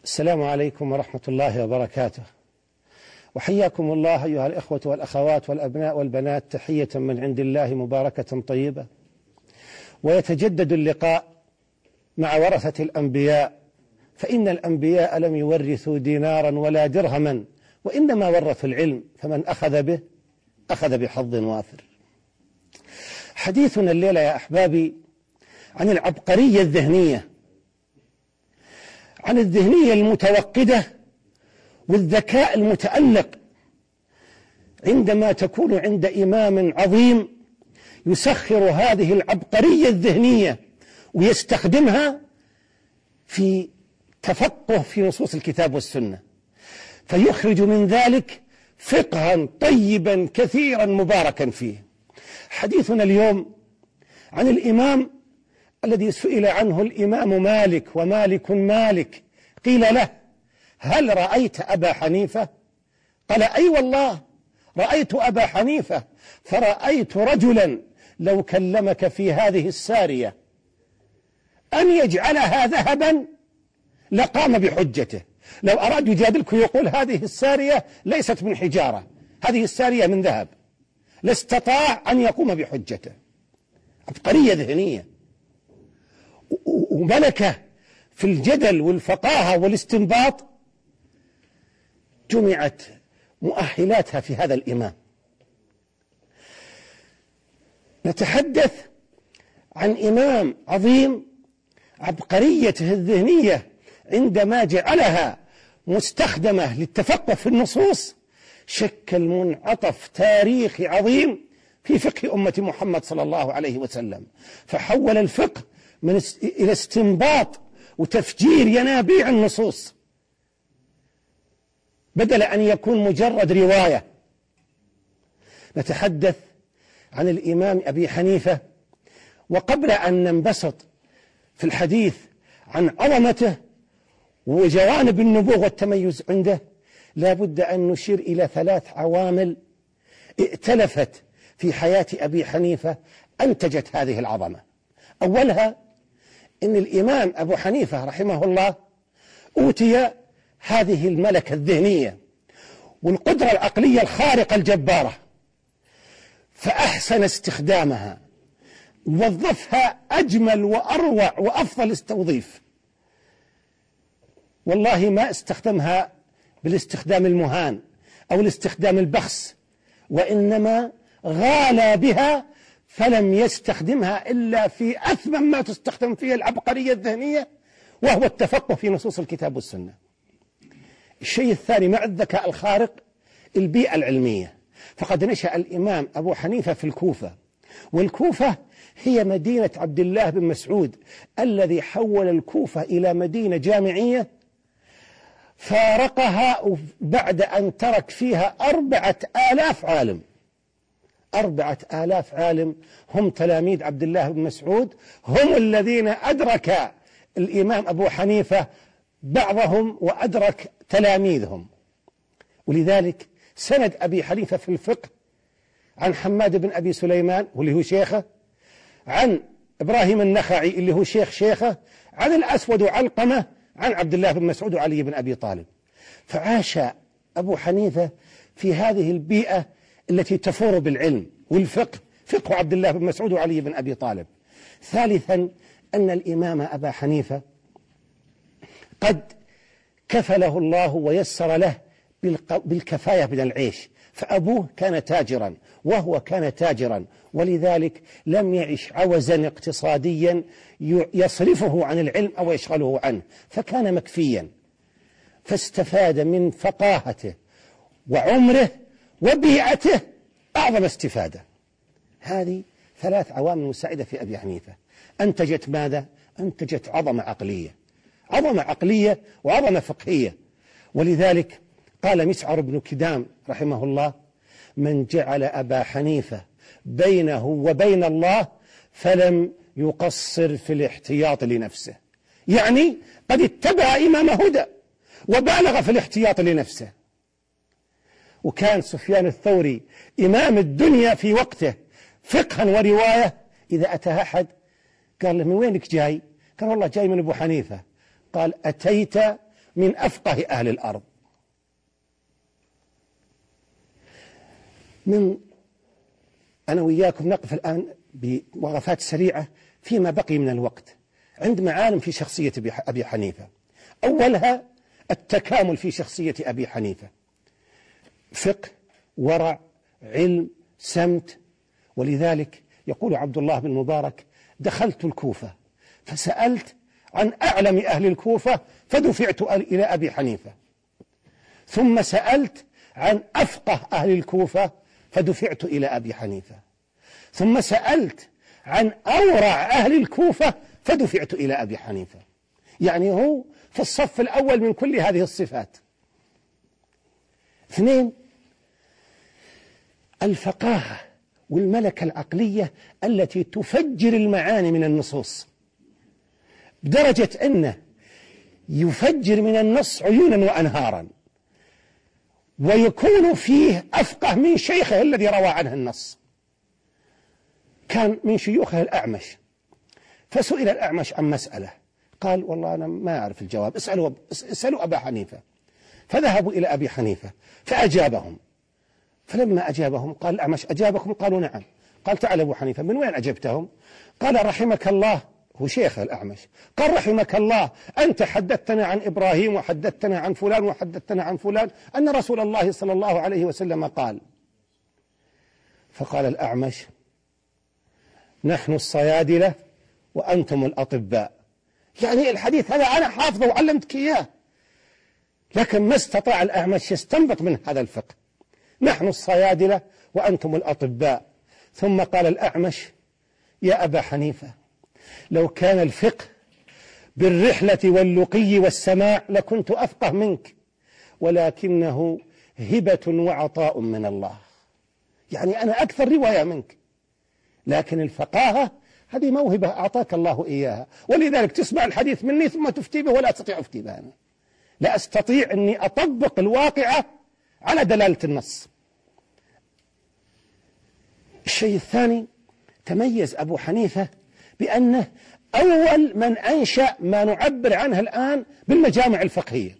السلام عليكم ورحمة الله وبركاته، وحياكم الله أيها الإخوة والأخوات والأبناء والبنات تحية من عند الله مباركة طيبة. ويتجدد اللقاء مع ورثة الأنبياء، فإن الأنبياء لم يورثوا دينارا ولا درهما، وإنما ورثوا العلم، فمن أخذ به أخذ بحظ وافر. حديثنا الليلة يا أحبابي عن العبقرية الذهنية، عن الذهنية المتوقدة والذكاء المتألق، عندما تكون عند إمام عظيم يسخر هذه العبقرية الذهنية ويستخدمها في تفقه في نصوص الكتاب والسنة، فيخرج من ذلك فقها طيبا كثيرا مباركا فيه. حديثنا اليوم عن الإمام الذي سئل عنه الإمام مالك ومالك مالك، قيل له: هل رأيت أبا حنيفة؟ قال: أي والله رأيت أبا حنيفة، فرأيت رجلا لو كلمك في هذه السارية أن يجعلها ذهبا لقام بحجته. لو أراد يجادلك يقول هذه السارية ليست من حجارة، هذه السارية من ذهب، لاستطاع أن يقوم بحجته. عبقرية ذهنية وملكة في الجدل والفقاهة والاستنباط، جمعت مؤهلاتها في هذا الإمام. نتحدث عن إمام عظيم عبقريته الذهنية عندما جعلها مستخدمة للتفقه في النصوص شكل منعطف تاريخي عظيم في فقه أمة محمد صلى الله عليه وسلم، فحول الفقه إلى استنباط وتفجير ينابيع النصوص بدل أن يكون مجرد رواية. نتحدث عن الإمام أبي حنيفة، وقبل أن ننبسط في الحديث عن عظمته وجوانب النبوغ والتميز عنده، لا بد أن نشير إلى 3 عوامل ائتلفت في حياة أبي حنيفة أنتجت هذه العظمة. أولها إن الإمام أبو حنيفة رحمه الله أوتي هذه الملكة الذهنية والقدرة العقلية الخارقة الجبارة، فأحسن استخدامها، وظفها أجمل وأروع وأفضل استوظيف. والله ما استخدمها بالاستخدام المهان أو الاستخدام البخس، وإنما غالى بها، فلم يستخدمها إلا في أثمن ما تستخدم فيه العبقرية الذهنية، وهو التفقه في نصوص الكتاب والسنة. الشيء الثاني مع الذكاء الخارق البيئة العلمية، فقد نشأ الإمام أبو حنيفة في الكوفة، والكوفة هي مدينة عبد الله بن مسعود الذي حول الكوفة إلى مدينة جامعية، فارقها بعد أن ترك فيها 4000 عالم. 4000 عالم هم تلاميذ عبد الله بن مسعود، هم الذين أدرك الإمام أبو حنيفة بعضهم وأدرك تلاميذهم. ولذلك سند أبي حنيفة في الفقه عن حماد بن أبي سليمان واللي هو شيخه، عن إبراهيم النخعي اللي هو شيخه، عن الأسود وعلقمة عن عبد الله بن مسعود وعلي بن أبي طالب. فعاش أبو حنيفة في هذه البيئة التي تفور بالعلم والفقه، فقه عبد الله بن مسعود وعلي بن أبي طالب. ثالثا أن الإمام أبا حنيفة قد كفله الله ويسر له بالكفاية من العيش، فأبوه كان تاجرا وهو كان تاجرا، ولذلك لم يعش عوزا اقتصاديا يصرفه عن العلم أو يشغله عنه، فكان مكفيا، فاستفاد من فقاهته وعمره وبيئته أعظم استفادة. هذه 3 عوامل مساعدة في أبي حنيفة أنتجت ماذا؟ أنتجت عظمة عقلية، عظمة عقلية وعظمة فقهية. ولذلك قال مسعر بن كدام رحمه الله: من جعل أبا حنيفة بينه وبين الله فلم يقصر في الاحتياط لنفسه. يعني قد اتبع إمام هدى وبالغ في الاحتياط لنفسه. وكان سفيان الثوري إمام الدنيا في وقته فقها ورواية، إذا أتى أحد قال له: من وينك جاي؟ قال: والله جاي من أبو حنيفة. قال: أتيت من أفقه أهل الأرض. أنا وإياكم نقف الآن بوقفات سريعة فيما بقي من الوقت عند معالم في شخصية أبي حنيفة. أولها التكامل في شخصية أبي حنيفة، فقه، ورع، علم، سمت. ولذلك يقول عبد الله بن مبارك: دخلت الكوفة فسألت عن أعلم أهل الكوفة فدفعت إلى أبي حنيفة، ثم سألت عن أفقه أهل الكوفة فدفعت إلى أبي حنيفة، ثم سألت عن أورع أهل الكوفة فدفعت إلى أبي حنيفة. يعني هو في الصف الأول من كل هذه الصفات. 2، الفقاهة والملكة العقلية التي تفجر المعاني من النصوص، بدرجة أنه يفجر من النص عيونا وأنهارا، ويكون فيه أفقه من شيخه الذي روى عنه النص. كان من شيوخه الأعمش، فسئل الأعمش عن مسألة، قال: والله أنا ما أعرف الجواب، اسألوا أبا حنيفة. فذهبوا إلى أبي حنيفة فأجابهم. فلما أجابهم قال الأعمش: أجابكم؟ قالوا: نعم. قال: تعال أبو حنيفة، من وين أجبتهم؟ قال: رحمك الله، هو شيخ الأعمش، قال: رحمك الله، أنت حدثتنا عن إبراهيم وحدثتنا عن فلان وحدثتنا عن فلان أن رسول الله صلى الله عليه وسلم قال. فقال الأعمش: نحن الصيادلة وأنتم الأطباء. يعني الحديث هذا أنا حافظه وعلمتك إياه، لكن ما استطاع الأعمش يستنبط من هذا الفقه. نحن الصيادلة وأنتم الأطباء. ثم قال الأعمش: يا أبا حنيفة، لو كان الفقه بالرحلة واللقي والسماع لكنت أفقه منك، ولكنه هبة وعطاء من الله. يعني أنا أكثر رواية منك، لكن الفقاهة هذه موهبة أعطاك الله إياها، ولذلك تسمع الحديث مني ثم تفتي به، ولا أستطيع أفتي به أنا، لا أستطيع أني أطبق الواقعة على دلالة النص. الشيء الثاني، تميز أبو حنيفة بأنه أول من أنشأ ما نعبر عنه الآن بالمجامع الفقهية،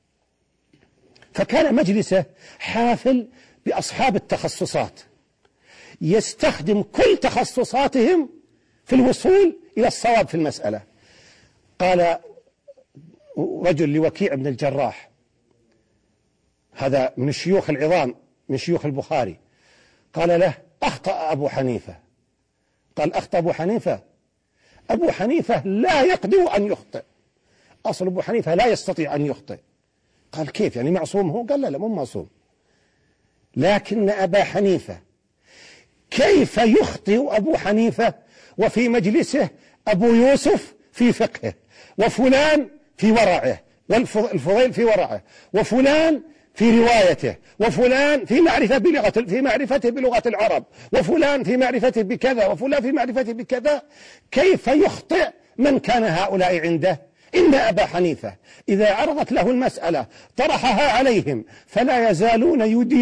فكان مجلسه حافل بأصحاب التخصصات، يستخدم كل تخصصاتهم في الوصول إلى الصواب في المسألة. قال رجل لوكيع بن الجراح، هذا من الشيوخ العظام من شيوخ البخاري، قال له: أخطأ أبو حنيفة. قال: أخطأ أبو حنيفة؟ أبو حنيفة لا يقدر أن يخطئ، أصل أبو حنيفة لا يستطيع أن يخطئ. قال: كيف يعني معصوم هو؟ قال: لا مو معصوم، لكن أبا حنيفة كيف يخطئ أبو حنيفة وفي مجلسه أبو يوسف في فقهه، وفلان في ورعه، والفضيل في ورعه، وفلان في روايته، وفلان في معرفته بلغة العرب، وفلان في معرفته بكذا، وفلان في معرفته بكذا. كيف يخطئ من كان هؤلاء عنده؟ إن أبا حنيفة إذا عرضت له المسألة طرحها عليهم فلا يزالون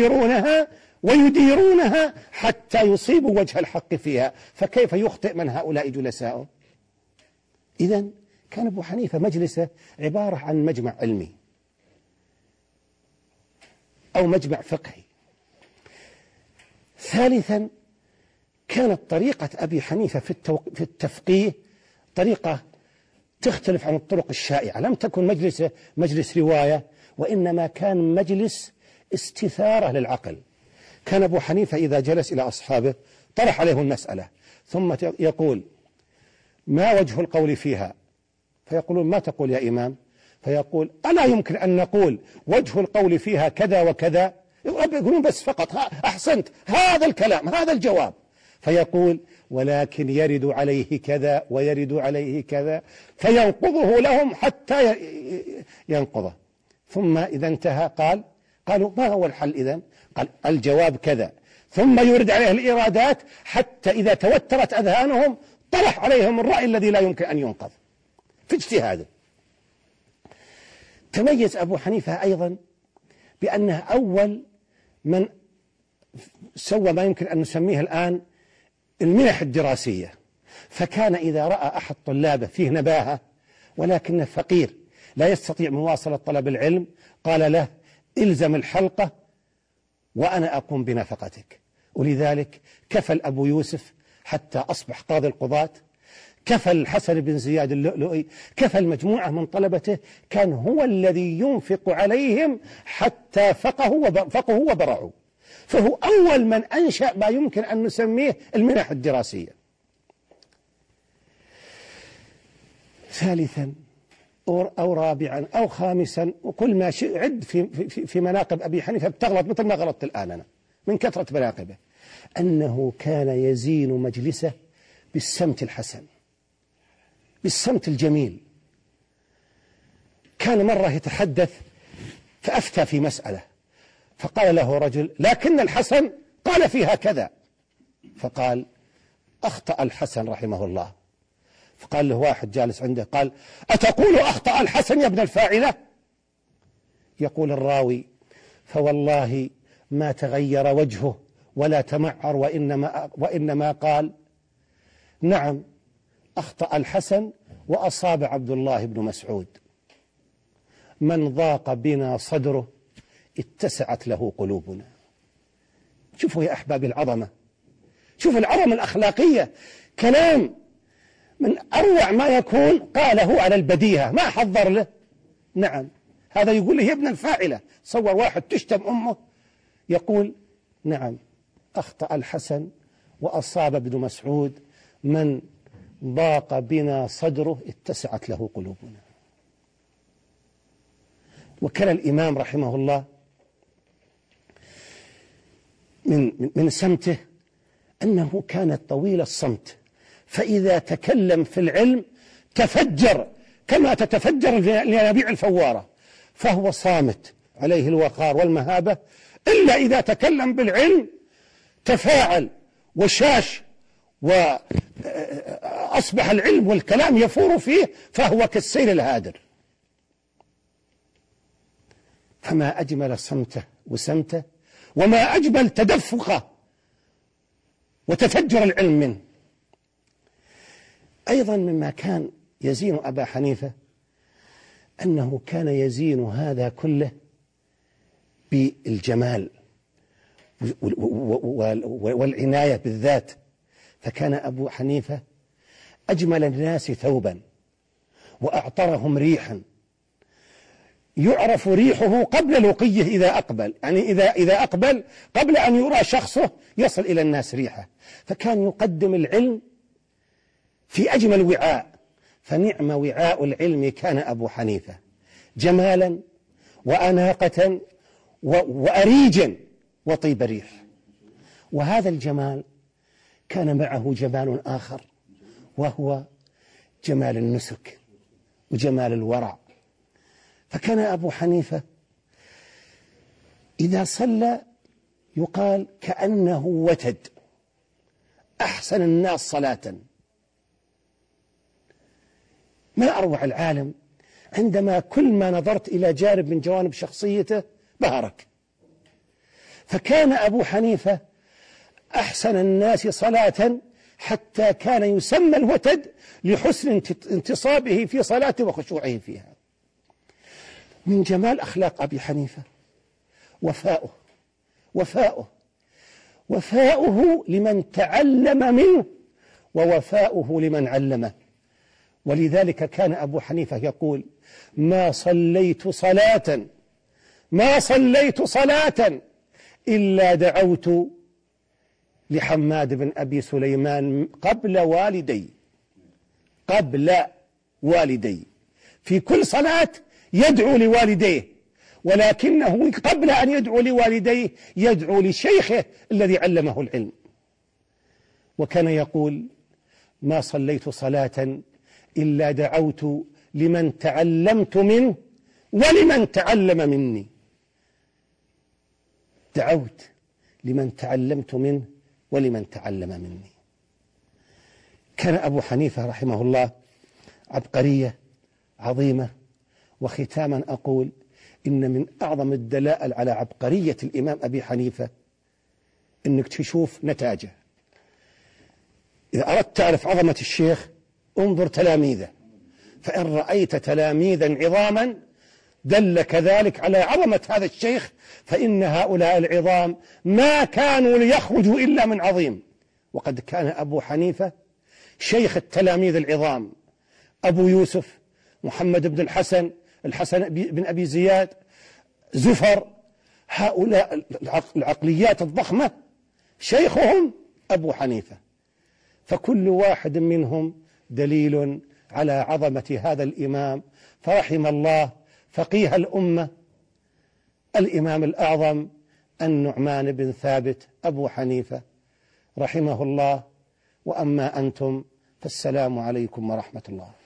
يديرونها حتى يصيبوا وجه الحق فيها، فكيف يخطئ من هؤلاء جلساؤه؟ إذن كان أبو حنيفة مجلسه عبارة عن مجمع علمي أو مجمع فقهي. ثالثا، كانت طريقة أبي حنيفة في التفقيه طريقة تختلف عن الطرق الشائعة، لم تكن مجلسه مجلس رواية، وإنما كان مجلس استثارة للعقل. كان أبو حنيفة إذا جلس إلى أصحابه طرح عليهم المسألة، ثم يقول: ما وجه القول فيها؟ فيقولون: ما تقول يا إمام؟ فيقول: ألا يمكن أن نقول وجه القول فيها كذا وكذا؟ يقولون بس فقط أحسنت، هذا الكلام، هذا الجواب. فيقول: ولكن يرد عليه كذا ويرد عليه كذا، فينقضه لهم حتى ينقضه. ثم إذا انتهى قالوا: ما هو الحل إذن؟ قال: الجواب كذا. ثم يرد عليه الإرادات حتى إذا توترت أذهانهم طرح عليهم الرأي الذي لا يمكن أن ينقض في اجتهاده. تميز أبو حنيفة أيضا بأنه أول من سوى ما يمكن أن نسميه الآن المنح الدراسية. فكان إذا رأى أحد طلابه فيه نباهة ولكنه فقير لا يستطيع مواصلة طلب العلم، قال له إلزم الحلقة وأنا أقوم بنفقتك. ولذلك كفل أبو يوسف حتى أصبح قاضي القضاة، كفل الحسن بن زياد اللؤلؤي، كفل مجموعة من طلبته، كان هو الذي ينفق عليهم حتى فقهوا وبرعوا. فهو أول من أنشأ ما يمكن أن نسميه المنح الدراسية. ثالثا أو رابعا أو خامسا، وكل ما عد في مناقب أبي حنيفة بتغلط مثل ما غلطت الآن أنا من كثرة مناقبه، أنه كان يزين مجلسه بالسمت الحسن، بالسمت الجميل. كان مرة يتحدث فأفتى في مسألة، فقال له رجل: لكن الحسن قال فيها كذا. فقال: أخطأ الحسن رحمه الله. فقال له واحد جالس عنده، قال: أتقول أخطأ الحسن يا ابن الفاعلة؟ يقول الراوي: فوالله ما تغير وجهه ولا تمعر، وإنما قال: نعم أخطأ الحسن وأصاب عبد الله بن مسعود، من ضاق بنا صدره اتسعت له قلوبنا. شوفوا يا أحبابي العظمة، شوفوا العظمة الأخلاقية، كلام من أروع ما يكون قاله على البديهة، ما حضر له. نعم، هذا يقول له يا ابن الفاعلة. صور واحد تشتم أمه يقول: نعم أخطأ الحسن وأصاب ابن مسعود، من ضاق بنا صدره اتسعت له قلوبنا. وكان الإمام رحمه الله من سمته أنه كان طويل الصمت، فإذا تكلم في العلم تفجر كما تتفجر الينابيع الفوارة، فهو صامت عليه الوقار والمهابة، إلا إذا تكلم بالعلم تفاعل وشاش، وأصبح العلم والكلام يفور فيه، فهو كالسيل الهادر. فما أجمل صمته وسمته، وما أجمل تدفقه وتفجر العلم منه. أيضا مما كان يزين أبا حنيفة أنه كان يزين هذا كله بالجمال والعناية بالذات. فكان أبو حنيفة أجمل الناس ثوبا وأعطرهم ريحا، يعرف ريحه قبل لقيه إذا أقبل، يعني إذا أقبل قبل أن يرى شخصه يصل إلى الناس ريحه. فكان يقدم العلم في أجمل وعاء، فنعم وعاء العلم كان أبو حنيفة، جمالا وأناقة وأريجا وطيب ريح. وهذا الجمال كان معه جمال آخر، وهو جمال النسك وجمال الورع. فكان أبو حنيفة إذا صلى يقال كأنه وتد، أحسن الناس صلاة. ما أروع العالم عندما كل ما نظرت إلى جانب من جوانب شخصيته بهرك. فكان أبو حنيفة أحسن الناس صلاة، حتى كان يسمى الوتد لحسن انتصابه في صلاته وخشوعه فيها. من جمال أخلاق أبي حنيفة وفاؤه لمن تعلم منه، ووفاؤه لمن علمه. ولذلك كان أبو حنيفة يقول: ما صليت صلاة إلا دعوت لحماد بن أبي سليمان قبل والدي. في كل صلاة يدعو لوالديه، ولكنه قبل أن يدعو لوالديه يدعو لشيخه الذي علمه العلم. وكان يقول: ما صليت صلاة إلا دعوت لمن تعلمت منه ولمن تعلم مني. دعوت لمن تعلمت منه ولمن تعلم مني. كان أبو حنيفة رحمه الله عبقرية عظيمة. وختاما أقول إن من أعظم الدلائل على عبقرية الإمام أبي حنيفة إنك تشوف نتاجه. إذا أردت تعرف عظمة الشيخ انظر تلاميذه، فإن رأيت تلاميذا عظاما دل كذلك على عظمة هذا الشيخ، فإن هؤلاء العظام ما كانوا ليخرجوا إلا من عظيم. وقد كان أبو حنيفة شيخ التلاميذ العظام، أبو يوسف محمد بن الحسن بن أبي زياد، زفر، هؤلاء العقليات الضخمة شيخهم أبو حنيفة. فكل واحد منهم دليل على عظمة هذا الإمام. فرحم الله فقيه الأمة الإمام الأعظم النعمان بن ثابت أبو حنيفة رحمه الله. وأما أنتم فالسلام عليكم ورحمة الله.